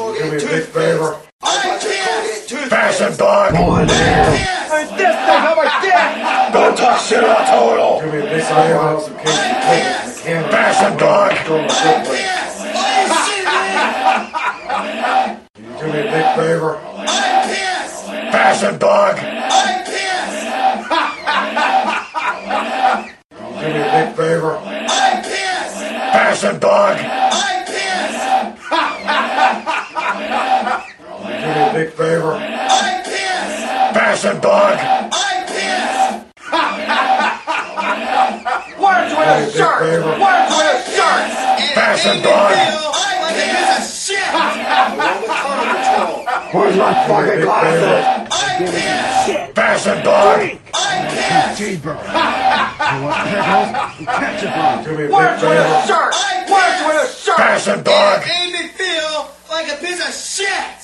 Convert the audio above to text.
Do me a big favor. Fashion dog. This thing on my dick! Don't talk shit about Total. Do me a big favor. Some case you take it from the can. Fashion dog. Throw my good place. Can you do me a big favor? Fashion dog. Do me a big favor. Fashion dog. Do me a big favor. Fashion dog. Why don't you wear a shirt? favor. Why don't you wear a shirt? Fashion dog. Where's my fucking glasses? Fashion dog. Cheeseburger. You want pickles? And ketchup. Do me a Why big don't you wear a favor. shirt? Why don't you wear a shirt? Fashion dog. Made me feel like a piece of shit.